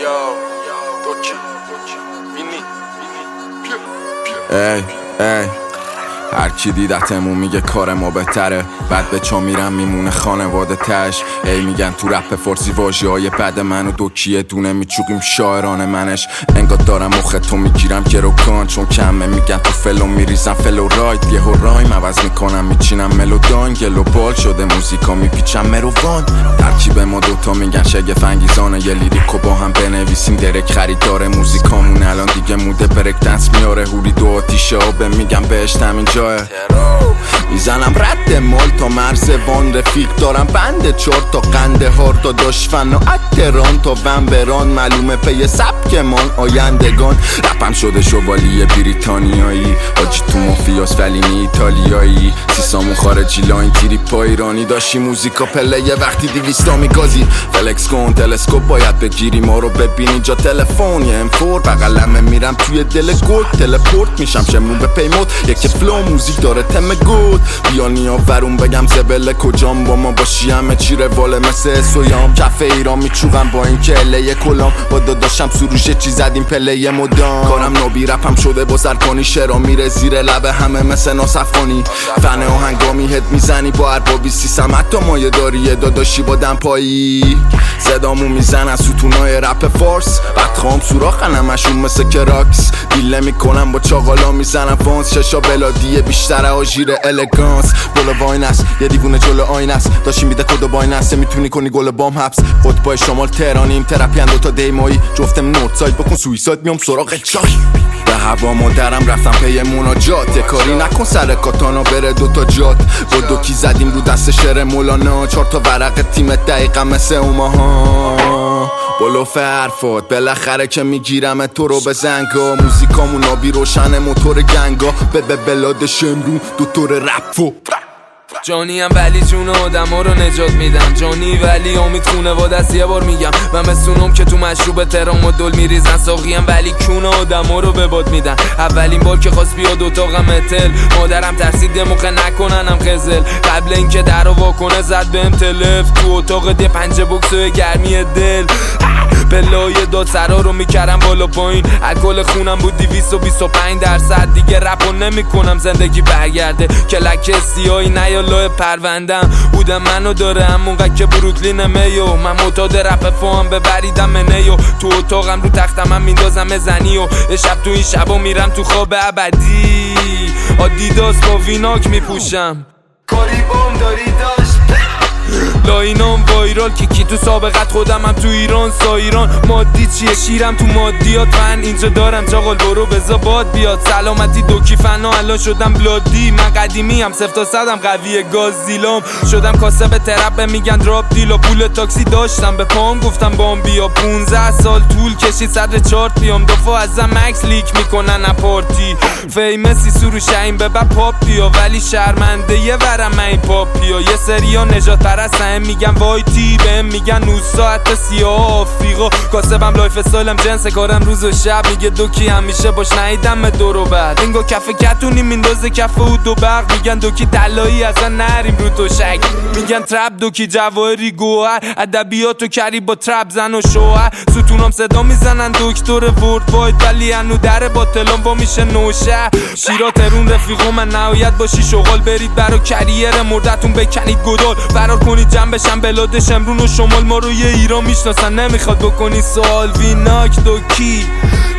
ای هر کی دیدتمون میگه کار ما بهتره، بعد به چا میرم میمونه خانواده تش. ای میگن تو رپ فارسی واژه های بد منو دوکیه دونه میچوقیم شاعران منش. انگار دارم مخ تو میگیرم گروکان چون کمه. میگن تو فلو میریزم فلو رایت، یه رایم عوض میکنم میچینم ملودان. گلوبال شده موزیکا میپیچم مروان. ترکیب ما دوتا میگن شگفت انگیزانه، یه لیریکو با هم بنویسیم درک خریدار موزیکامون. الان دیگه موده برک دنس میاره هوری دو آتیشه آبه. میگم بهشتم اینجاه میزنم رد مال تا مرز وان. رفیق دارم بند 4 تا قنده هار تا داشفن و اتران تا ونبران. معلومه پی سبکمان آیندگان. رپم شده شوالیه بریتانیایی، آجی تو مافیاس ولی نی ایتالیایی. سیسامون خارجی لاین تیری پا ایرانی. داشتی موزیکا پله یه وقتی 200 میگازی. فلکس کن تلسکوپ باید بگیری ما رو ببینی جا تلفن. یه امفور بغلمه میرم توی دل گل. تلپورت میشم شمرون به پیموت. یکی فلو موزیک داره تم گود. بیا نیا ورون بگم زبله کجام با ما باشی همه چی رواله مثل سویام. کف ایران میچوغم با این که اله کلام. با داداشم سروشه چی زدیم پله مدام. کارم نابی رپم شده با سرکانی. شرا میره زیر لبه همه مثل ناصفانی. فن آهنگامی هد میزنی با اربابی سیسم. حتی مایه داری داداشی با دمپایی. صدامو میزنن ستونای رپ فارس. بدخوام سوراخن همشون مثل کراکس. دیله میکنم با چاقالا میزنم فانس. ششا بلادیه بیشتر آژیر الگانس. بولا واین است یه دیوونه جلو آین است. داشتی میده کد و باین است میتونی کنی گل بام حبس. قطبای شمال تهرانیم ترپی اندو تا دیمایی. جفتم نورد ساید بکن سویساید میام سراغ چای. به هوا مادرم رفتم پی مناجات. یه کاری نکن سر کاتانا بره 2 تا جات. با دوکی زدیم رو دست شعر مولانا. 4 تا ورق تیم دقیقا مثل اوماها. بلوف حرفات بالاخره که میگیرم تو رو به زنگا. موزیکامون آبی روشن موتور گنگا. به بلاد شمرون دوتور رپ جانی هم ولی جون آدم ها رو نجات میدم. جانی ولی امید خونه و دست یه بار میگم. من مثلونم که تو مشروب تهران و دل میریزن. ساقی هم ولی کون آدم ها رو به باد میدن. اولین بار که خواست بیاد اتاقم اتل. مادرم ترسید دموخه نکننم خزل. قبل اینکه در رو واکنه زد بهم تلف. تو اتاق دی 5 بوکس و گرمی دل. بلای داد سرا رو میکردم بالا پایین. الکل خونم بود 225%. دیگه رپو نمیکنم زندگی برگرده. کلک سیاهی نیا لای پروندم. بودم منو داره همونقدر که بروکلین میو. من معتاد رپ فام ببریدم منیو. تو اتاقم رو تختم هم میندازم زنی. و یه شب تو این شبا میرم تو خواب ابدی. آدیداس با ویناک میپوشم. کاری بام داری داشت لاینام وایرال که کی تو سابقت خودم هم تو ایران سایران. مادی چیه شیرم تو مادیات. فن اینجا دارم چاقال برو بزا باد بیاد. سلامتی دوکی فنا الان شدم بلادی. من قدیمی هم 0 تا 100 قویه گاز دیلام. شدم کاسب ترپ میگن دراب دیل. و پول تاکسی داشتم به پام گفتم بام بیا. 15 سال طول کشید صدر چارت بیام. دفعه ازم مکس لیک میکنن اپارتی. فیمسی سرو شاین ببر پاپ بیا. ولی شرمنده یه ورم من این پاپیا. یه سریا نجات پرستن میگن وایتی. بهم میگن 9 ساعت سیاه آفریقا. کاسبم لایف استایلم جنس کارم روز و شب. میگه دوکی همیشه باش نیدم دور و بعد. اینگو کف کتونی میندازه کف او دو برق. میگن دوکی طلایی ازن نریم رو تو شک. میگن ترپ دوکی جواهری گوهر. ادبیاتو کری با ترپ زن و شوهر. ستونام صدا میزنن دکتر ورد واید. ولی انو در باطلام با میشه نوشه. شیرا ترون رفیقو من نهایت باشی شغال. برید برا کریر مردتون بکنید گدال. فرار کنید جنبشم بلاد شمرون و شمال. ما رو یه ایران میشناسن نمیخواد بکنی سوال. ویناک دوکی